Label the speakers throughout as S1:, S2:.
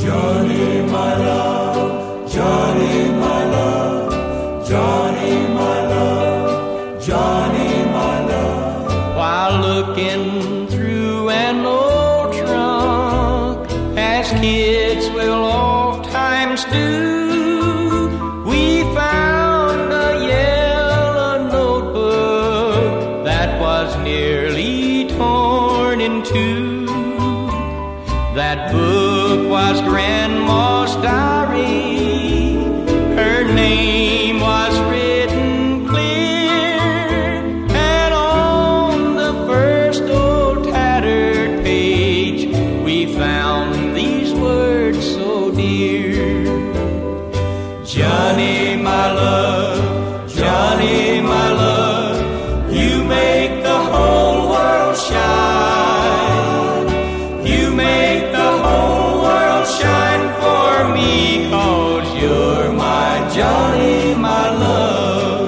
S1: Johnny, my love, Johnny, my love, Johnny, my love, Johnny, my love.
S2: While looking through an old trunk, as kids will oftentimes do, we found a yellow notebook that was nearly torn in two. That book was Grandma's diary. Her name was written clear, and on the first old tattered page we found these words so dear. Johnny, my love, Johnny, my love, you make the whole world shine. You make the whole world shine for me, 'cause you're my Johnny, my love.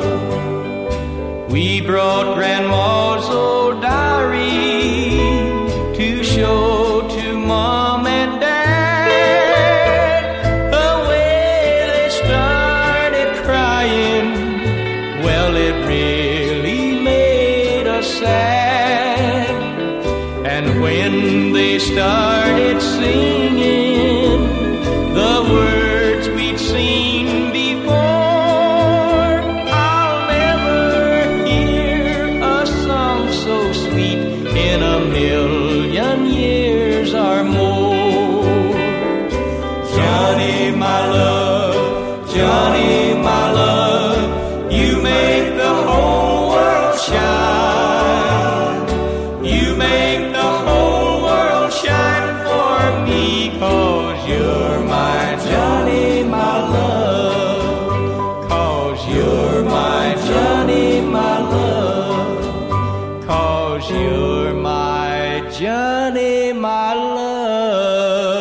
S2: We brought Grandma's old diary to show to Mom and Dad. The way they started crying, well, it really made us sad. And when they started singing the words we'd seen before, I'll never hear a song so sweet in a million years or more. Johnny, my love, Johnny, my love, you make the whole world shine. You make the whole world shine for me, 'cause you're my Johnny, my love. 'Cause you're my Johnny, my love. 'Cause you're my Johnny, my love.